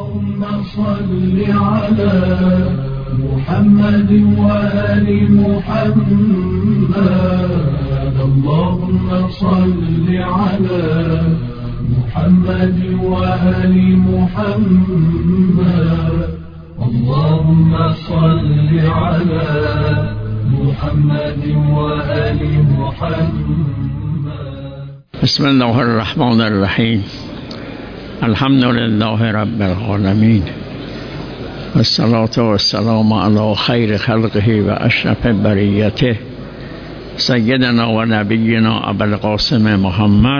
اللهم صل على محمد وآل محمد اللهم صل على محمد وآل محمد اللهم صل على محمد وآل محمد. بسم الله الرحمن الرحیم. الحمد لله رب العالمین والصلاة والسلام على خیر خلقه و اشرف بریته سیدنا و نبینا ابوالقاسم محمد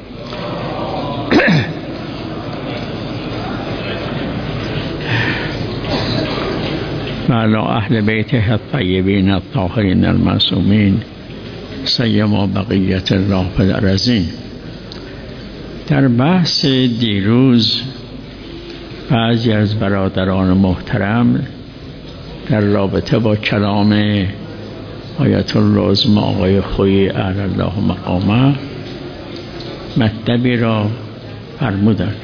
و علی اهل بیته الطیبین الطاهرین المعصومین سیما بقیت الله فی الارضین. در بحث دیروز بعضی از برادران محترم در رابطه با کلام آیت الله عظمی آقای خویی اعلی الله مقامه مطلبی را فرمودند.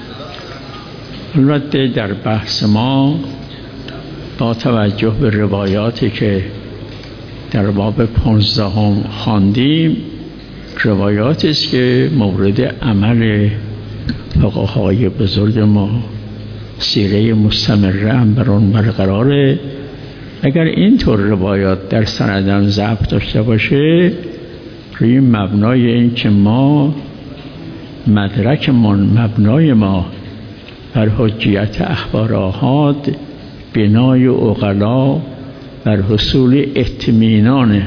البته در بحث ما با توجه به روایاتی که در باب 15 خواندیم، روایاتی است که مورد عمل فقهای بزرگ ما سیره مستمره هم بر آن برقراره. اگر اینطور روایات در سندم ضعف داشته باشه، روی مبنای این که ما مدرکمان، مبنای ما بر حجیت اخبار آحاد، بنای عقلا بر حصول اطمینان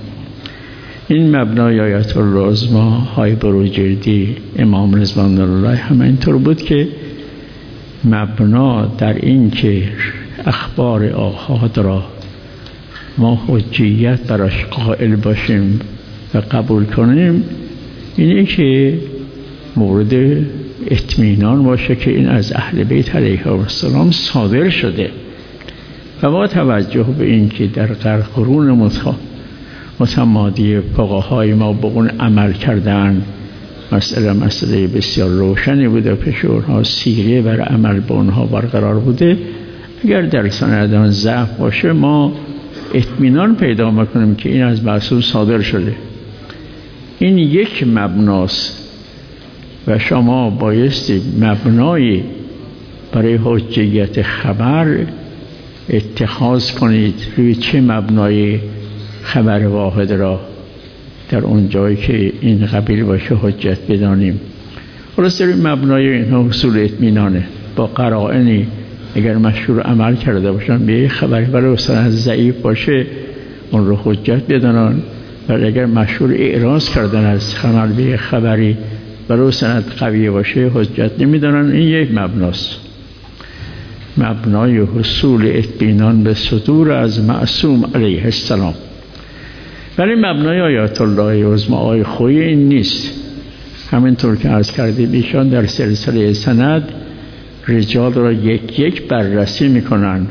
این مبنای آیت الله عظمی های بروجردی امام رضوان الله همه اینطور بود که مبنا در این که اخبار آحاد را ما حجیت براش قائل باشیم و قبول کنیم، اینه که مورد اطمینان باشه که این از اهل بیت علیهم السلام صادر شده. و با توجه به این که در قرون متمادی فقهای ما به اون عمل کردن، مسئله بسیار روشنی بوده، پیش اونها سیره بر عمل به اونها برقرار بوده. اگر در سندان ضعف باشه، ما اطمینان پیدا میکنیم که این از معصوم صادر شده. این یک مبناست و شما بایستی مبنایی برای حجیت خبر اتخاذ کنید. روی چه مبنای خبر واحد را در اون جایی که این قبیل باشه حجت بدانیم؟ خلاص روی مبنای اینها حصول اطمینانه. با قرائنی اگر مشهور عمل کرده باشن به خبری برای سند ضعیف باشه اون رو حجت بدانن، ولی اگر مشهور اعراض کردن از خبر به خبری برای سند قوی باشه حجت نمیدانن. این یک مبناست، مبنای حصول اطمینان به صدور از معصوم علیه السلام. ولی مبنای آیات الله عظمی آقای خویی این نیست. همینطور که عرض کردیم ایشان در سلسله سند رجال را یک یک بررسی میکنن.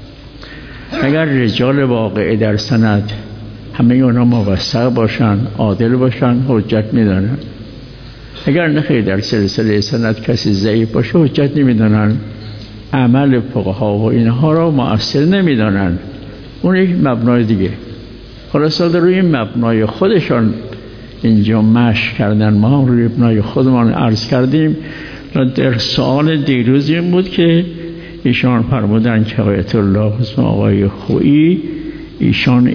اگر رجال واقعی در سند همه اونا موثق باشن، عادل باشن، حجت میدانن. اگر نخیر در سلسله سند کسی ضعیف باشه حجت نمیدانن. عمل فقها و اینها را مؤثر نمیدانن. اون یک مبنای دیگه. خلاصه در روی مبنای خودشان اینجا مشق کردن. ما روی مبنای خودمان عرض کردیم. در سوال دیروز این بود که ایشان فرمودن که آیت الله عظمی آقای خویی ایشان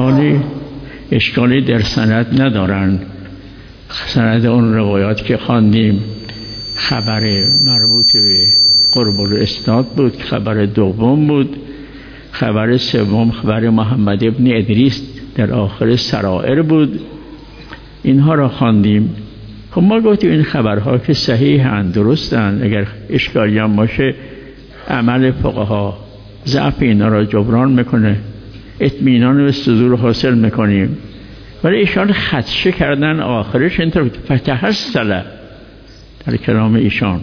اشکالی در سند ندارن. سند اون روایات که خواندیم خبر مربوط به قرب الاسناد بود، خبر دوم بود، خبر سوم خبر محمد ابن ادریس در آخر سرائر بود. اینها را خواندیم. خب ما گفتیم این خبرها که صحیحند، درستند، اگر اشکالی هم باشه عمل فقها ضعف اینا را جبران میکنه، اطمینان به صدور حاصل میکنیم. ولی ایشان خدشه کردن آخرش اینطور فتحصل در کلام ایشان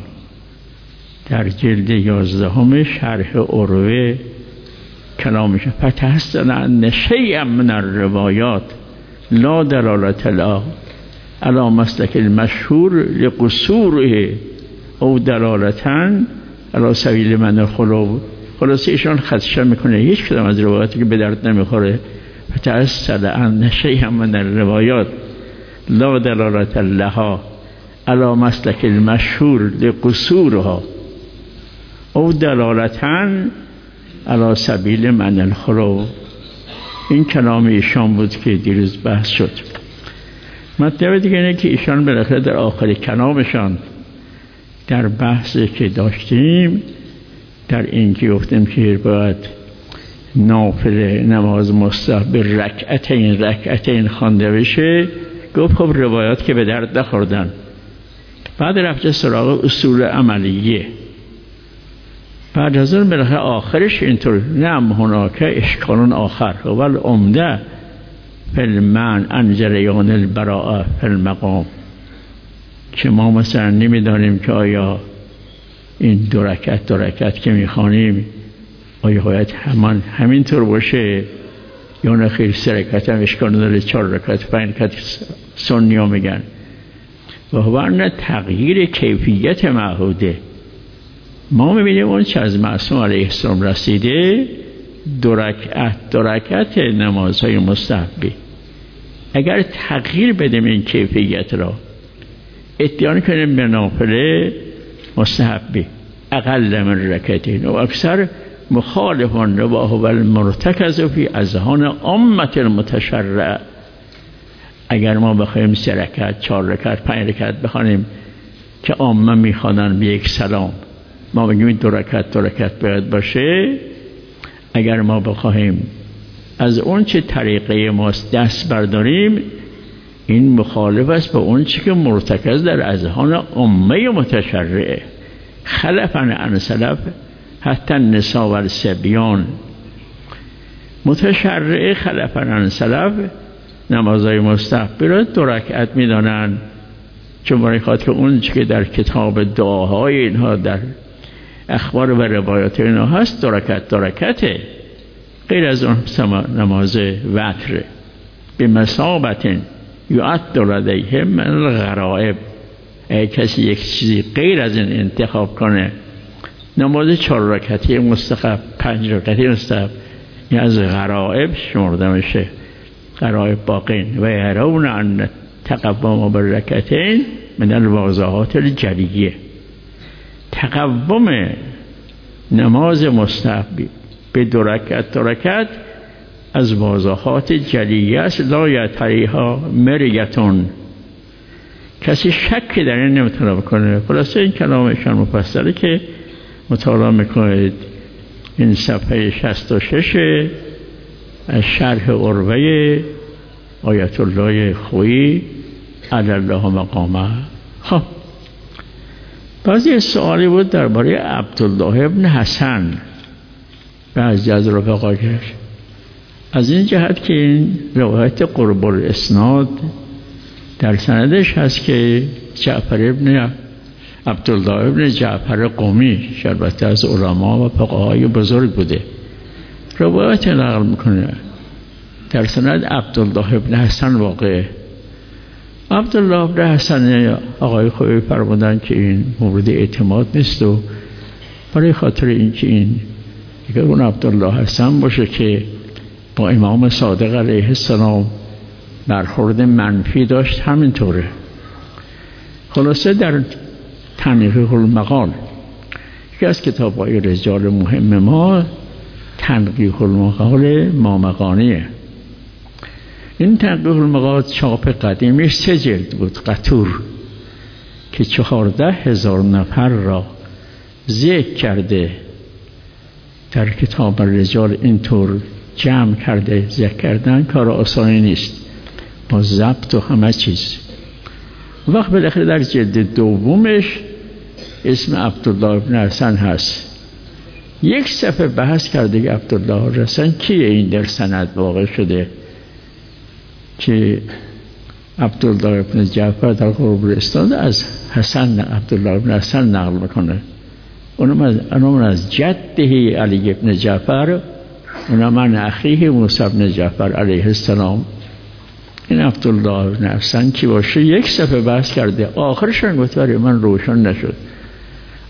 در جلد 11 شرح عروه کلامش فتحصل ان شیئا من الروایات لا دلالت له علی مسلک المشهور لقصوره او دلالتن علی سبیل من الخلو. خلاصه ایشان خدشه میکنه هیچ کدام از روایاتی که به درد نمیخوره فتأصل عن شیئا من الروایات لا دلالت لها علی مسلک المشهور لقصورها او دلالتاً علی سبیل من الخلو. این کلام ایشان بود که دیروز بحث شد. مطلب دیگه اینه که ایشان بالاخره در آخر کلامشان در بحثی که داشتیم در این که گفتیم که باید نافله نماز مستحب رکعتین خوانده بشه، گفت خب روایات که به درد نخوردن. بعد رفته سراغ اصول عملیه. بعد از اون بالاخره آخرش اینطور نعم هناک اشکالون آخر اول عمده فی المنع عن جریان البراءه فی المقام، که ما مثلا نمیدانیم که آیا این دو رکعت که میخوانیم آیا باید همینطور باشه یا نه خیر 3 رکعت هم اشکال نداره، 4 رکعت 5 رکعت سنی ها میگن. و ورنه تغییر کیفیت معهوده. ما میبینیم اون چه از معصوم علیه السلام رسیده 2 رکعت نمازهای مستحبی. اگر تغییر بدیم این کیفیت را ادعا کنیم به نافله مستحبی اقل من رکعتین و اکثر مخالفان و هو المرتکز فی اذهان عامه المتشرع. اگر ما بخوایم 3 رکعت 4 رکعت 5 رکعت بخوانیم که عامه میخوانن به یک سلام، ما بگیم 2 رکعت باید باشه. اگر ما بخوایم از اون چه طریقه ماست دست برداریم، این مخالف است با اون چه که مرتکز در اذهان عامه متشرعه. خلفا عن سلف حتی النساء و الصبیان. متشرعه خلفا عن سلف نمازهای مستحبی را 2 رکعت میدانند، چون برای خاطر اون چه که در کتاب دعاهای اینها در اخبار و روایات اینها هست 2 رکعته. غیر از اون نماز وتر به مثابت یعد لدیهم من الغرائب. اگه کسی یک چیزی غیر از این انتخاب کنه، نماز 4 رکعتی مستحب 5 رکعتی مستحب، این از غرائب شمرده میشه. غرائب باقین و یرون ان تقوم بالرکعتین من الواضحات الجلیه. تقوم نماز مستحبی به 2 رکعت از واضحات جلیه است. لا یطریها مریتون. کسی شک در این نمیتونه بکنه. خلاصه این کلامشان مفصله که مطالعه میکنید. این صفحه 66 از شرح عروه آیت الله خویی علی الله مقامه. خب بعضی سوالی بود درباره عبدالله ابن حسن بعضی از رفقاش، از این جهت که این روایت قرب الاسناد در سندش هست که عبدالله ابن جعفر قمی البته از علما و فقهای بزرگ بوده، روایت نقل میکنه. در سند عبدالله ابن حسن واقعه. عبدالله ابن حسن آقای خویی فرمودن که این مورد اعتماد نیست و برای خاطر اینکه این اگر اون عبدالله حسن باشه که با امام صادق علیه السلام برخورد منفی داشت همینطوره. خلاصه در تنقیح المقال یکی از کتاب‌های رجال مهم ما تنقیح المقال مامقانیه. این تنقیح المقال چاپ قدیمیش 3 جلد بود قطور که 14,000 نفر را ذکر کرده. در کتاب رجال اینطور جمع کرده. ذکر کردن کار آسانی نیست با ضبط و همه چیز. وقت بالاخره در جلد دومش اسم عبدالله ابن حسن هست. 1 صفحه بحث کرده که عبدالله ابن حسن کیه این در سند واقع شده که عبدالله ابن جعفر در قرب الاسناد از حسن عبدالله ابن حسن نقل میکنه. اونم از جده علی ابن جعفر، اونم عن اخیه موسی ابن جعفر علیه السلام. این عبدالله ابن حسن کی باشه 1 صفحه بحث کرده. آخرش هم گفت برای من روشن نشد.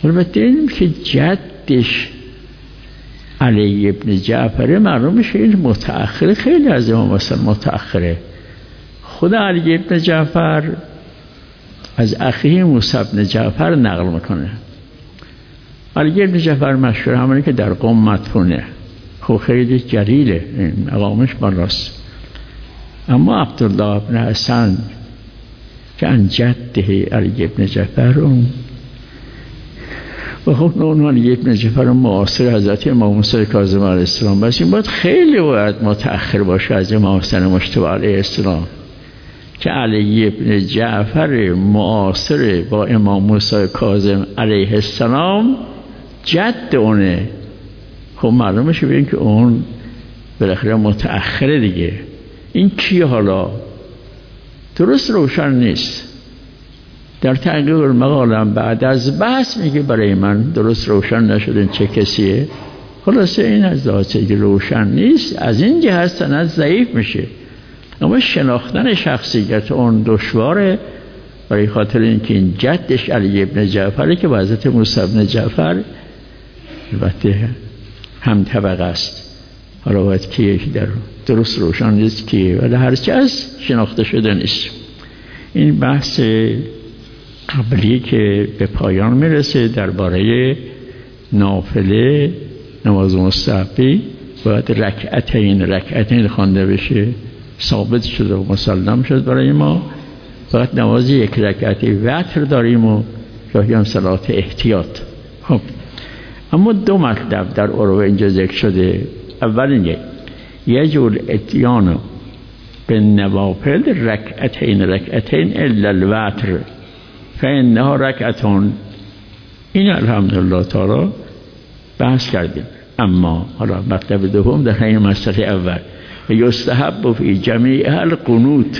البته این که جدش علی ابن جعفر معلوم میشه این متأخر، خیلی از امام حسن متأخره. خود علی ابن جعفر از اخیه موسی بن جعفر نقل میکنه. علی ابن جعفر مشهور همونه که در قم مدفونه، خب خیلی جلیله، این مقامش بالاست. اما عبدالله بن حسن که ان جده علی ابن جعفر و خب اون علی ابن جعفر معاصر حضرت امام موسی کاظم علیه السلام، بس این خیلی باید متأخر باشه از امام حسن مجتبی علیه السلام که علی ابن جعفر معاصر با امام موسی کاظم علیه السلام جد اونه. خب معلومه شه ببین که اون بالاخره متأخره دیگه. این کیه حالا؟ درست روشن نیست. در تحقیق المقالم بعد از بحث میگه برای من درست روشن نشد این چه کسیه. خلاصه این از لحاظی که روشن نیست، از این جهت سند ضعیف میشه. اما شناختن شخصیت اون دشواره، برای خاطر اینکه این جدش علی ابن جعفره که با حضرت موسی بن جعفر البته هم طبقه است. حالا باید که در درست روشن نیست که، ولی هرچی از شناخته شده نیست. این بحث قبلی که به پایان میرسه درباره نافله نماز مستحبی باید رکعتین خوانده بشه، ثابت شده و مسلم شد برای ما. فقط نماز یک رکعتی وتر داریم و گاهی هم صلات احتیاط. خب اما دو مطلب در عروه اینجا ذکر شده. اول اینه یجول اتیان به نوافل رکعتین الا الوتر فانها رکعتون. این الحمدلله تعالی بحث کردیم. اما حالا مطلب دوم در این مسئله اول، یستحب فی جمیع القنوت،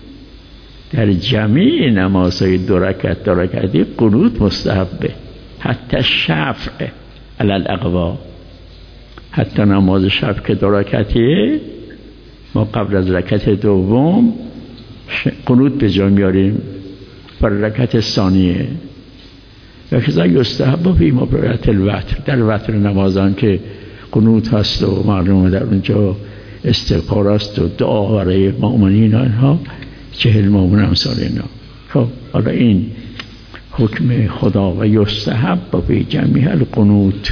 در جمیع نمازهای دو رکعتی قنوت مستحبه، حتی شفع علی الاقوا، حتی نماز شب که دو رکعتیه ما قبل از رکعت دوم قنوت به جا میاریم بر رکعت ثانیه. و کذا یستحب فی مبررات الوتر، در وتر نمازان که قنوت هست و معلومه در اونجا استغفار است و دعا برای مؤمنین و اینها 40 مؤمن امثال اینا. خب حالا این حکم خدا و یستحب فی جمیع القنوت،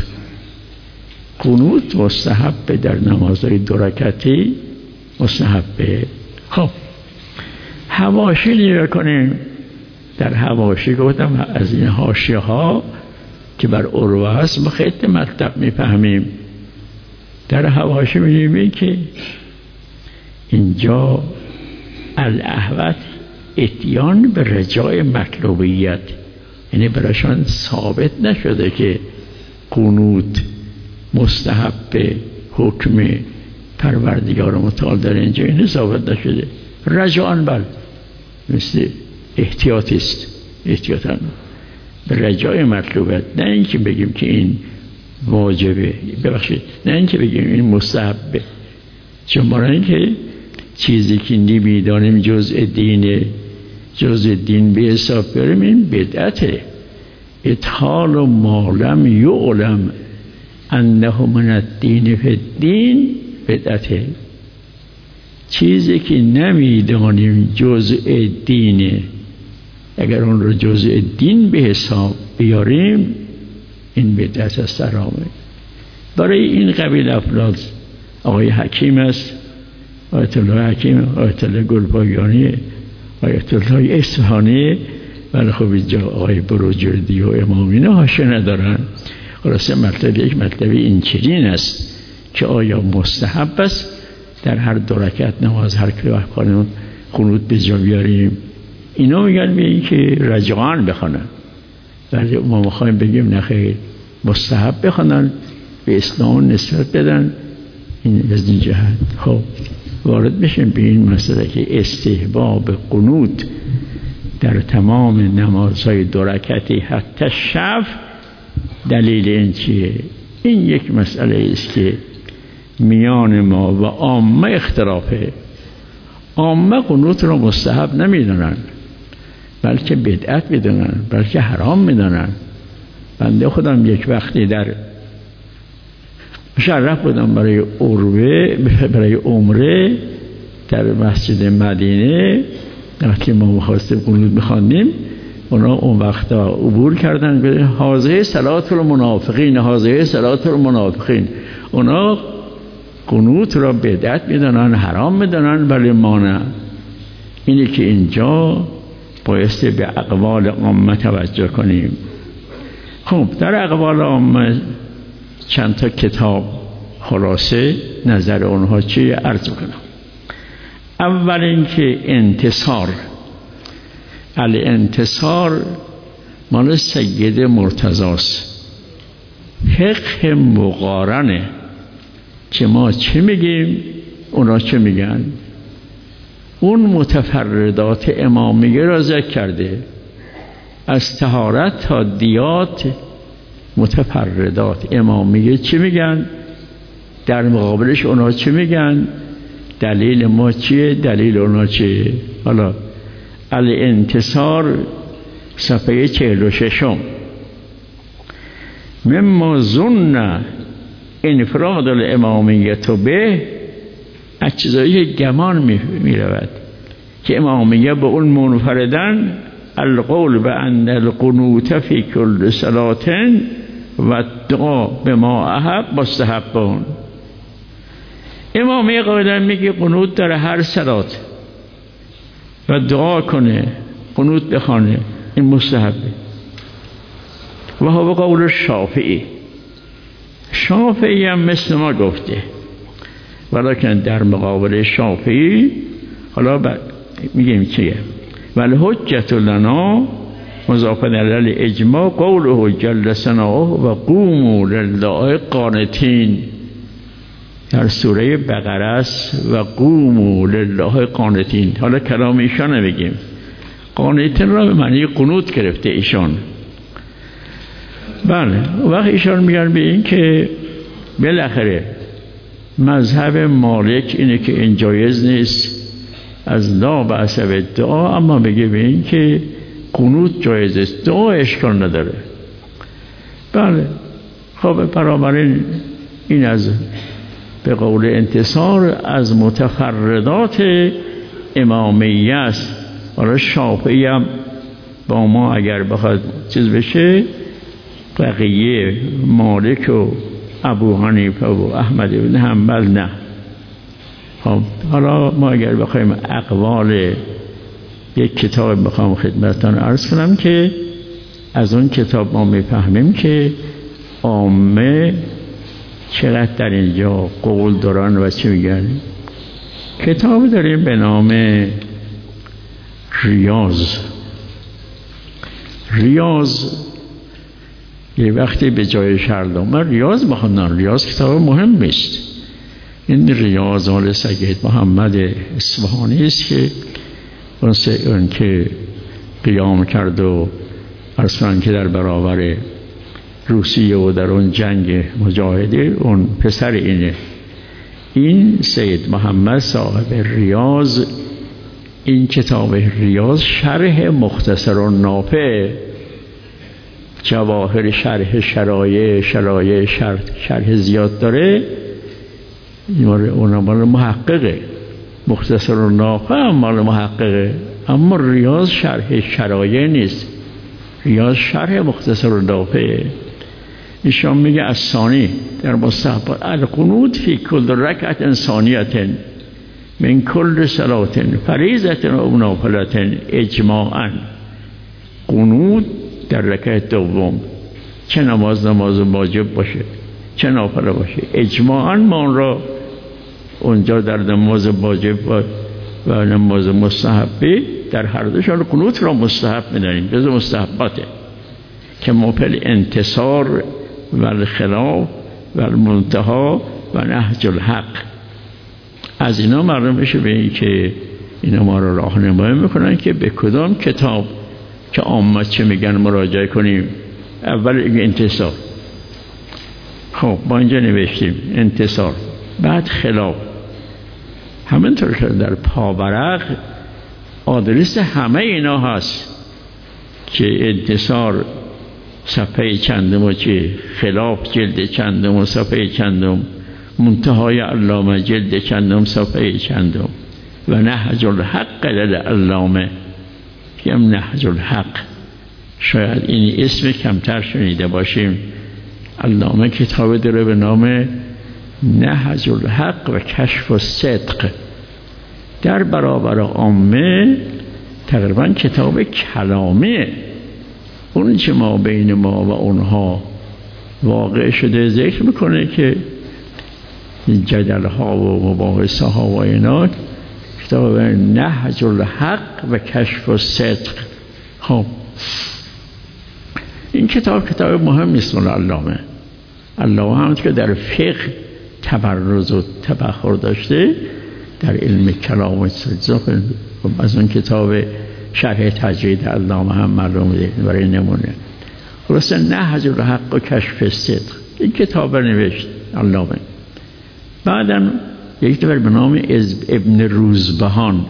قنوت مستحب در نمازهای دو رکعتی مستحبه. خب حواشی نگاه کنیم. در حواشی گفتم از این حاشیه ها که بر عروه هست ما خیلی مطلب میفهمیم. در حواشی می‌بینیم که اینجا الاحوط اتیان به رجای مطلوبیت، یعنی برایشان ثابت نشده که قنوت مستحب حکم پروردگار متعال در اینجا این ثابت نشده. رجعان بل مثل احتیاطی است، احتیاطاً به رجای مطلوبیت، نه اینکه بگیم که این واجبه، ببخشید نه اینکه بگیم این مستحبه، چون برای اینکه چیزی که نمیدانیم جزء دین به حساب بیاریم این بدعته. ادخال ما لم یعلم انه من الدین فی الدین بدعته. چیزی که نمیدانیم جزء دینه اگر اون رو جزء دین به حساب بیاریم این بدعت است، حرامه. برای این قبیل افراد آقای حکیم است، آیت الله حکیم، آیت الله گلپایگانی، آیت الله اصفهانی، ولی خب اینجا آقای بروجردی و امامینه حاشیه ندارن. خلاصه مطلب یک مطلب این چنین است که آیا مستحب است در هر دو رکعت نماز هر که وقت خانم قنوت به جا بیاریم. اینا میگن به این که رجعان بخونن، ولی ما میخوایم بگیم نخیر، مستحب بخونن، به اسلام نسبت بدن. این از این جهت خب وارد میشیم به این مسئله که استحباب قنوت در تمام نمازهای دو رکعتی حتی شب. دلیل این چیه؟ این یک مسئله است که میان ما و عامه اختلافه. عامه قنوت را مستحب نمیدونن، بلکه بدعت میدونن، بلکه حرام میدونن. بنده خودم یک وقتی در مشرف بودم برای عمره در مسجد مدینه. وقتی ما می‌خواستیم قنوت می‌خواندیم، اونا اون وقتا عبور کردن به حاضر صلات المنافقین، حاضر صلات المنافقین. اونا قنوت را بدعت میدونن، حرام میدونن، ولی ما نه. اینه که اینجا بایستی به اقوال عامه توجه کنیم. خب در اقوال عامه چند تا کتاب خلاصه نظر اونها چی عرض کنم. اول اینکه انتصار، الانتصار مال سید مرتضاست. فقه مقارنه که ما چه میگیم اونا چه میگن. اون متفردات امامیه را ذکر کرده، از طهارت تا دیات متفردات امامیه چه میگن، در مقابلش اونا چه میگن، دلیل ما چیه، دلیل اونا چیه. حالا الانتصار صفحه 46 مما ظن انفراد الامامیت به، از چیزایی گمان می رود که امامیه به اون منفردن، القول به ان القنوت فی کل صلات و دعا به ما احب مستحبون. امامیه قاعدتا میگه قنوت در هر صلات و دعا کنه، قنوت بخونه، این مستحبه. و هو قول شافعی. شافعی هم مثل ما گفته، ولیکن در مقابل شافعی حالا میگیم چیه، ولی حجت لنا مضافه علی اجماع قوله جل ثناؤه و قوموا لله قانتین. در سوره بقره است و قوموا لله قانتین. حالا کلام ایشان نمیگیم، قانتین را به معنی قنوت گرفته ایشان. بله، وقت ایشان میگن به این که بالاخره مذهب مالک اینه که این جایز نیست، از لا بأس بالدعا، اما میگه به این که قنوت جایز است، دعا اشکال نداره. بله، خب بنابراین این از به قول انتصار از متفردات امامیه است. حالا شافعی هم با ما اگر بخواد چیز بشه، بقیه مالک و ابو حنیفه و احمد بن حنبل نه. خب حالا ما اگر بخوایم اقوال یک کتاب بخوام خدمتتان عرض کنم که از اون کتاب ما میفهمیم که عامه چقدر در اینجا قول دارن و چی میگن. کتاب داریم به نام ریاض. یه وقتی به جای شهردام ریاض بخوندن، ریاض کتاب مهم است. این ریاض مال سید محمد اصفهانی است که اون که قیام کرد و اصلا که در برابر روسیه و در اون جنگ مجاهده، اون پسر اینه. این سید محمد صاحب ریاض، این کتاب ریاض شرح مختصر و نافع جواهر شرح شرح زیاد داره. اون مال محققه، مختصر و نافع مال محققه، اما ریاض شرح شرایع نیست، ریاض شرح مختصر و نافعه. ایشان میگه الثانی در مستحب القنوت فی کل رکعت انسانیت من کل صلات فریضه و نافله اجماعا. قنوت در رکعت دوم، چه نماز واجب باشه چه نافله باشه، اجماعا ما اون را اونجا در نماز واجب و نماز مستحبه در هر دوشان قنوت را مستحب می‌دانیم، جز مستحباته که مفل انتصار و الخلاف و المنتها و نهج الحق. از اینا معلوم بشه به این که اینا ما را راهنمایی میکنن که به کدام کتاب که عامه چه میگن مراجعه کنیم. اول انتصار، خب با اینجا نوشتیم انتصار، بعد خلاف. همینطور که در پاورق آدرس همه اینا هست که انتصار صفحه چندم و چه خلاف جلد چندم و صفحه چندم، منتهای علامه جلد چندم صفحه چندم، و نهج الحق للعلامه که هم نهج الحق. شاید این اسم کمتر شنیده باشیم. علامه کتاب داره به نام نهج الحق و کشف الصدق. در برابر عامه تقریبا کتاب کلامیه. اون چه ما بین ما و اونها واقع شده ذکر میکنه که جدل ها و مباحثه ها و اینا، کتاب نهج الحق و کشف الصدق. خب این کتاب مهم است. علامه هم که در فقه تبرز و تبحر داشته، در علم کلام و صدق. از اون کتاب شرح تجرید علامه هم معلومه برای نمونه. خلاصه نهج الحق و کشف الصدق این کتاب نوشت علامه. بعدم یک نفر به نام ابن روزبهان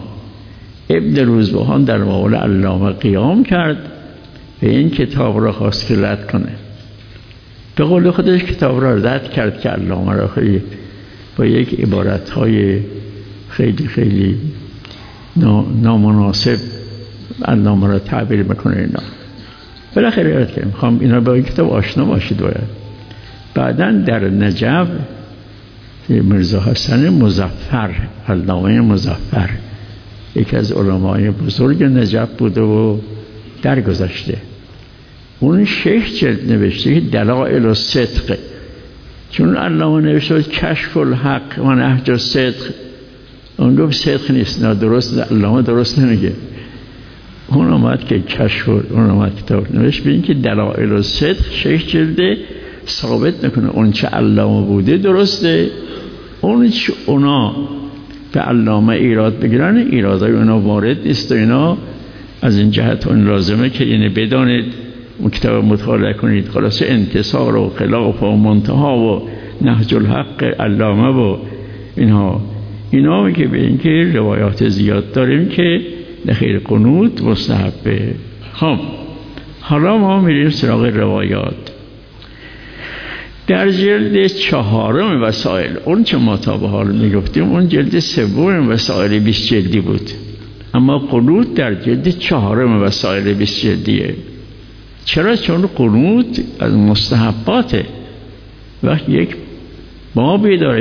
در مقابل علامه قیام کرد و این کتاب را خواست که رد کنه. به قول خودش کتاب را رد کرد که علامه را خیلی با یک عبارت‌های خیلی خیلی نامناسب علامه را تعبیر میکنه. اینا بالاخره رد کردیم. میخوام اینا با این کتاب آشنا باشید. بعداً در نجف میرزا حسن مظفر، علامه مظفر، یکی از علمای بزرگ نجف بوده و درگذشته. اون 6 جلد نوشته دلائل الصدق، چون علامه نوشته کشف الحق و نهج الصدق، اون گفت صدق نیست، نه درست، علامه درست نمیگه. اون آمد که کشف، اون آمد کتاب نوشت به این که دلائل الصدق 6 جلد ثابت نکنه اون چه علامه بوده درسته، اون چه اونا به علامه ایراد بگیرن ایرادای اونا وارد نیست. و اینا از این جهت اون لازمه که اینه بدانید، اون کتاب مطالعه کنید. خلاصه انتصار و خلاف و منتها و نهج الحق علامه و اینا که به این که روایات زیاد داریم که نخیر قنوت مستحبه. خب حالا ما میریم سراغ روایات. در جلد 4 وسائل، اون چه ما تا به حال میگفتیم اون جلد 3 وسائل 20 جلدی بود، اما قنوت در جلد 4 وسائل 20 جلدیه. چرا؟ چون قنوت از مستحباته. وقتی یک بابی داره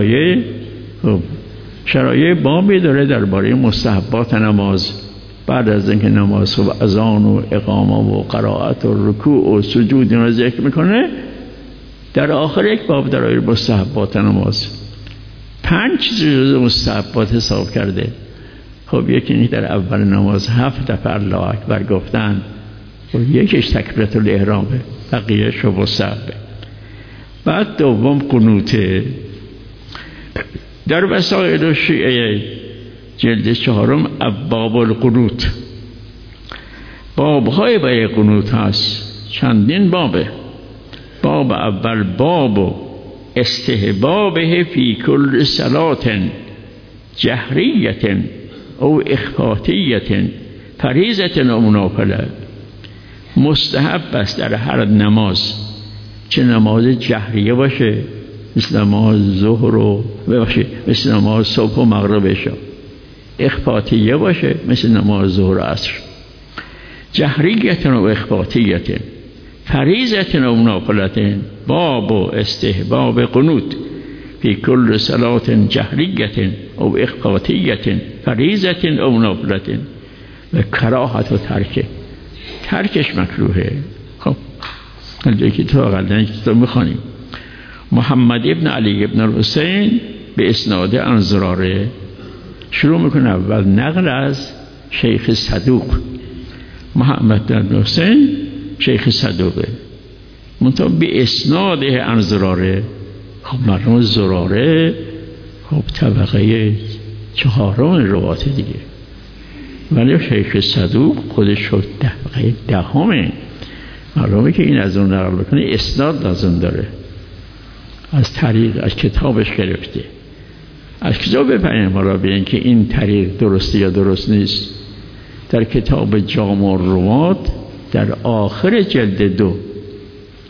شرایع بابی داره درباره مستحبات نماز، بعد از اینکه نماز و اذان و اقامه و قرائت و رکوع و سجود رو ذکر میکنه، در آخر یک باب درباره مستحبات نماز 5 چیز مستحبات حساب کرده. خب یکی در اول نماز 7 دفعه الله اکبر گفتن و یکیش تکبیرت الاحرامه، بقیه‌اش مستحبه. بعد دوم قنوته. در وسائل شیعه جلد 4 ابواب القنوت، باب‌های برای قنوت هست، چندین بابه. باب اول باب استحبابه فی کل صلات جهریت او اخفاتیت فریضت او نافله. مستحب است در هر نماز، چه نماز جهریه باشه مثل نماز ظهر و مثل نماز صبح و مغرب شب، اخفاتیه باشه مثل نماز ظهر و عصر. جهریت و اخفاتیت فریضت او نافله. باب استحباب قنوت فی کل صلات جهریت او اخفاتیت فریضت او نافله و کراهت و ترکش مکروهه. خب یکی تو اقلا کتاب میخوانیم. محمد ابن علی ابن الحسین به اسناد عن زراره شروع میکنه. اول نقل از شیخ صدوق. محمد ابن حسین شیخ صدوقه، منطقه به اسناد عن زراره. خب مرحوم زراره خب طبقه 4 روایت دیگه، ولی شیخ صدوق خودش شد طبقه 10. معلومه که این از اون نقل بکنه اسناد لازم داره، از طریق از کتابش گرفته، از کتاب پیامبر را ببین که این طریق درسته یا درست نیست. در کتاب جامع الروات در آخر جلد 2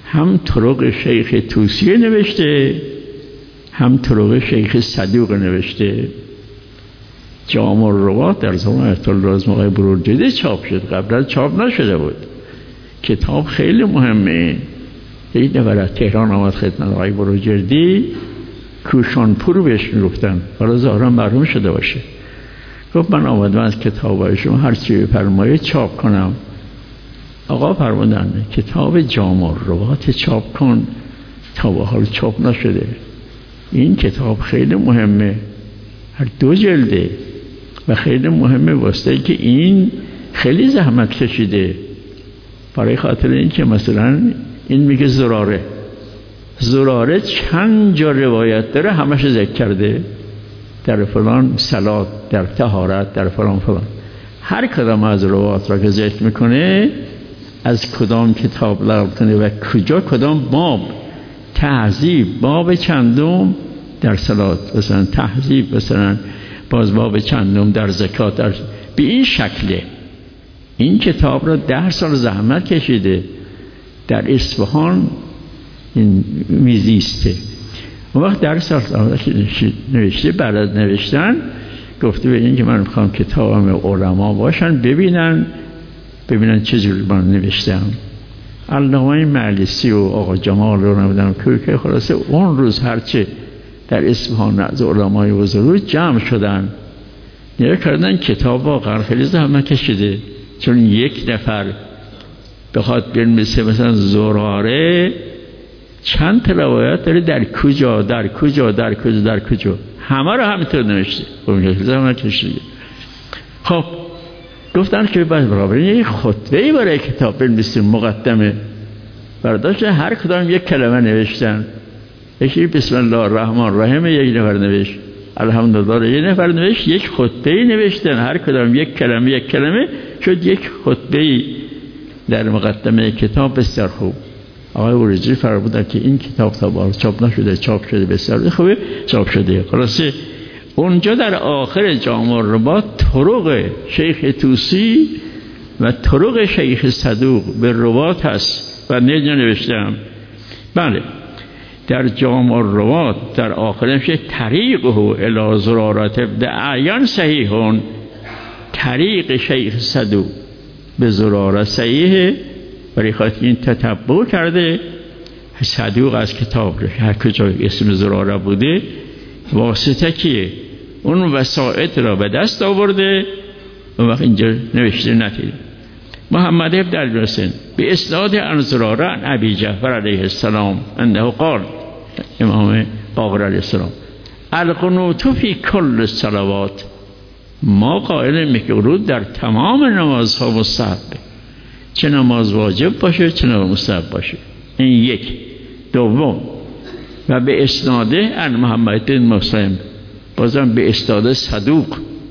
هم طرق شیخ طوسی نوشته، هم طرق شیخ صدوق نوشته. جامع الروات در زمان آیت الله رضا آقای بروجردی چاپ شد، قبل از چاپ نشده بود. کتاب خیلی مهمه. یک نفر از تهران آمد خدمت آقای بروجردی، کوشانپور بهش میگفتن، حالا ظاهرا مرحوم شده باشه. گفت من آمدم از کتابای شما هر چی بفرمایید چاپ کنم. آقا فرمودن کتاب جامع الروات چاپ کن، تا به حال چاپ نشده. این کتاب خیلی مهمه، هر 2 جلده و خیلی مهمه، واسه که این خیلی زحمت کشیده. برای خاطر این که مثلا این میگه زراره چند جا روایت داره، همش ذکر کرده، در فلان صلات، در طهارت، در فلان فلان. هر کدام از روایات را که ذکر میکنه، از کدام کتاب لغتنه و کجا کدام باب، تهذیب باب چندم در صلات، مثلا تهذیب مثلا باز باب چندم در زکات، در به این شکله. این کتاب را 10 سال زحمت کشیده، در اصفهان این میزیسته. اون وقت در سال نوشته، بعد از نوشتن گفته به این که من میخوام کتابم علما باشن ببینن چه جوری من نوشتم. علامه مجلسی و آقا جمال رو نمیدونم که خلاصه اون روز هرچه در اصفهان از علمای بزرگ جمع شدن، نگاه کردن کتاب واقعا خیلی زحمت کشیده. چون یک نفر بخواد بنویسه مثلا زراره چند تا روایت داره، در کجا در کجا در کجا در کجا، همه رو همینطور نوشته. زحمت کشیده. خب گفتن که برای یک خطبه‌ای برای کتاب بنویسیم، مقدمه برداشت، هر کدام یک کلمه نوشتن. یکی بسم الله الرحمن الرحیم یک نفر نوشت، الحمدلله یک نفر نوشت، یک خطبه‌ای نوشتن، هر کدام یک کلمه شد یک خطبه‌ای در مقدمه کتاب. بسیار خوب. آقای بروجردی فرمودن که این کتاب تا چاپ نشده، چاپ شده، بسیار خوبه، چاپ شده. خلاصه اونجا در آخر جامع الروات طرق شیخ طوسی و طرق شیخ صدوق به روات هست و نوشتم. بله، در جامع الروات در آخرش طریقه الی زرارت ابن اعیان صحیحون، طریق شیخ صدوق به زراره صحیحه، برای خاطر این تتبع کرده. صدوق از کتاب هر کجا اسم زراره بوده واسطه کیه، اون وسائط را به دست آورده. اون وقت اینجا نوشته نتیده محمد ابن الحسین به اسناد عن زراره عن ابی جعفر علیه السلام انه قال، امام باقر علیه السلام، القنوت فی کل الصلوات، ما قائل میکنیم در تمام نمازها مستحبه، چه نماز واجب باشه چه نماز مستحب باشه. این یک. دوم، و به اسناده عن محمد بن مسلم، بازم به اسناد صدوق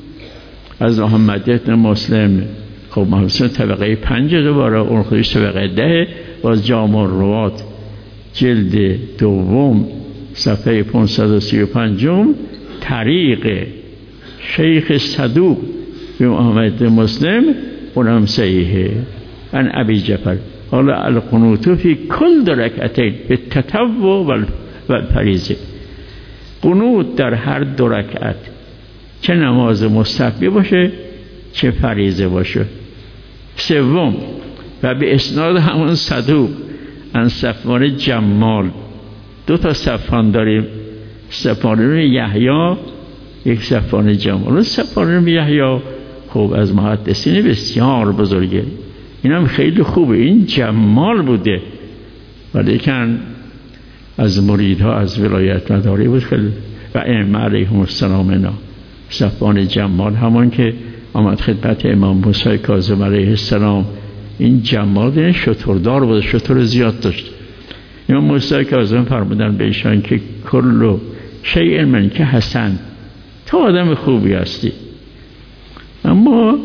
از محمد بن مسلم. خب محمد طبقه 5 دوباره، اون خودش طبقه 10. باز جامع الروات جلد دوم صفحه 535 طریق شیخ صدوق به محمد بن مسلم، اونم صحیحه. عن ابی جعفر قال القنوت فی کل رکعتین بالتطوع والفریضه، قنوت در هر 2 رکعت، چه نماز مستحب باشه چه فریضه باشه. سوم، و به اسناد همون صدوق عن صفوان جمال، 2 تا صفوان داریم، صفوان بن یحیی، یک صفوان جمال. صفوان بن یحیی خوب از محدثین بسیار بزرگه، اینم خیلی خوبه. این جمال بوده ولیکن از مریدها از ولایت مداری بود خیلی، و ائمه علیهم السلام. اینا صفوان جمال همون که آمد خدمت امام موسی کاظم علیه السلام، این جمال این شتردار بود، شتر زیاد داشت. امام موسی کاظم فرمودن به ایشان که کل شیء من که حسن، تو آدم خوبی هستی، اما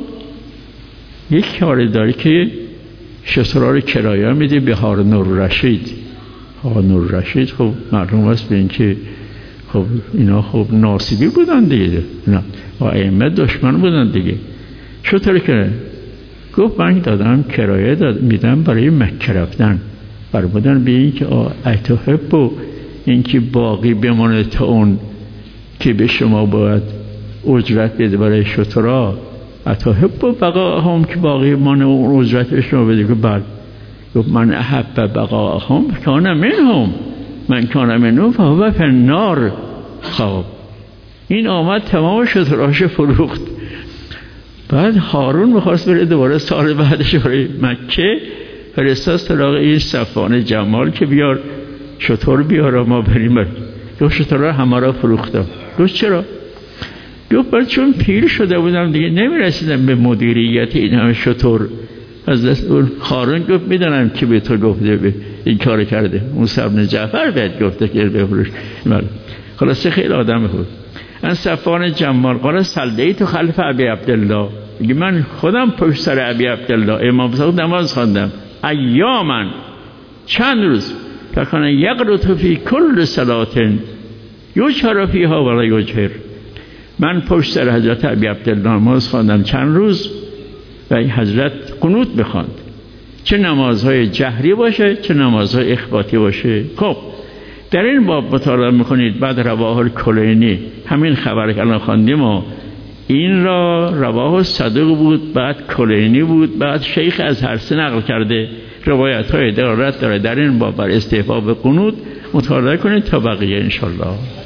یک کاری داری که شترها رو کرایه میده به هارون الرشید. هارون الرشید خب معلوم است به این که خب اینا خب ناصبی بودن دیگه، نه و ائمه دشمن بودن دیگه. شتر که گفت من دادم کرایه میدم برای مکه رفتن، فرمودن به این که اتحب و این که باقی بمانه تا اون که به شما باید اجرت بده برای شترا، اتحب و بقاهم که باقی بمانه اون اجرت به شما بده. که بله. گفت من احب بقاهم کان منهم من کان منهم فهو فی النار. خب این آمد تمام شتراش فروخت. بعد هارون میخواست بره دوباره سال بعدش برای مکه، فرستاد سراغ این صفوان جمال که بیار شتر بیار ما بریم. دو شترها همه را فروختم. گفت چرا؟ گفت چون پیر شده بودم دیگه نمیرسیدم به مدیریت این همه شتر. از دست اون هارون گفت میدونم که به تو گفته به این کار کرده. موسی بن جعفر بهت گفته که بفروش. خلاصه خیلی آدم بود. ان صفوان جمال قال صلیت خلف ابی عبدالله، میگه من خودم پشت سر ابی عبدالله امام صادق نماز خواندم ایامن چند روز فکان یقرط فی کل صلات یجهر فیها ولا یجهر. من پشت سر حضرت ابی عبدالله نماز خواندم چند روز و این حضرت قنوت بخواند، چه نمازهای جهری باشه چه نمازهای اخباتی باشه. خب در این باب مطالعه میکنید. بعد رواه الکلینی همین خبر که الان خواندیم و این را رواه صدوق بود، بعد کلینی بود، بعد شیخ از هر سه نقل کرده. روایت های دلالت داره در این باب بر استحباب قنوت. مطالعه کنید تا بقیه انشالله.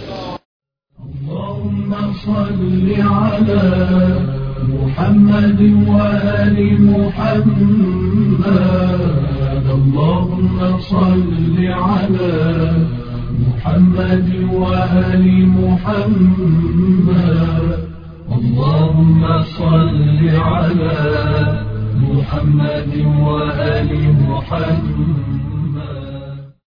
اللهم صل على محمد وآل محمد. اللهم صل على محمد وآل محمد. اللهم صل على محمد وآل محمد.